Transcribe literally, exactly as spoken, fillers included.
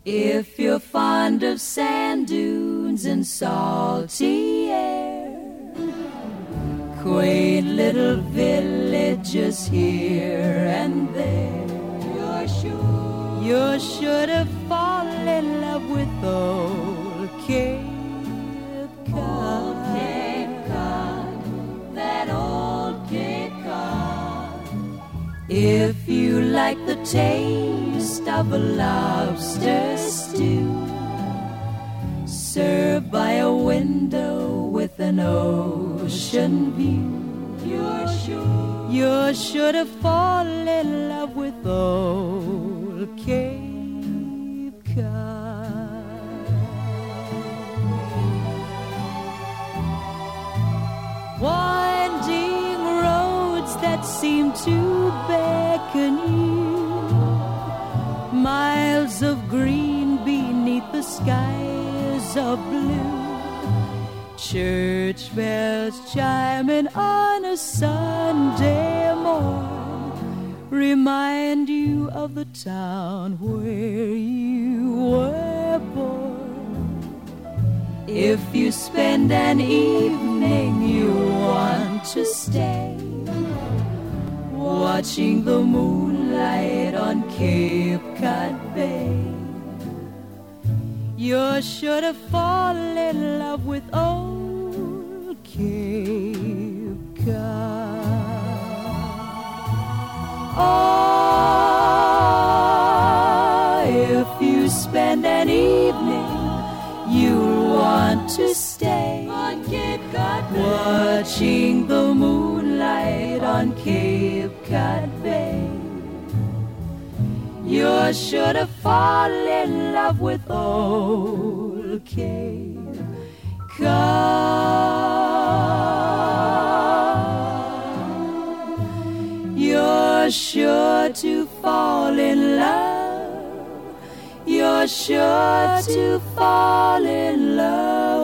If you're fond of sand dunes and salty air, quaint little villages here and there, you're sure, you're sure to fall in love with old Cape Cod. Old Cape Cod, that old Cape Cod. If you like the taste of a lobster stew, served by a window with an ocean view, you're sure, you're sure to fall in love with old Cape Cod. Winding roads that seem to beckon you, miles of green beneath the skies of blue, church bells chiming on a Sunday morn remind you of the town where you were born. If you spend an evening you want to stay, watching the moonlight on Cape Cod Bay, you're sure to fall in love with old Cape Cod. Oh, if you spend an evening you'll want to stay on Cape Cod Bay, watching the moonlight on Cape Cod Bay, you're sure to fall in love with old Cape Cod. You're sure to fall in love. You're sure to fall in love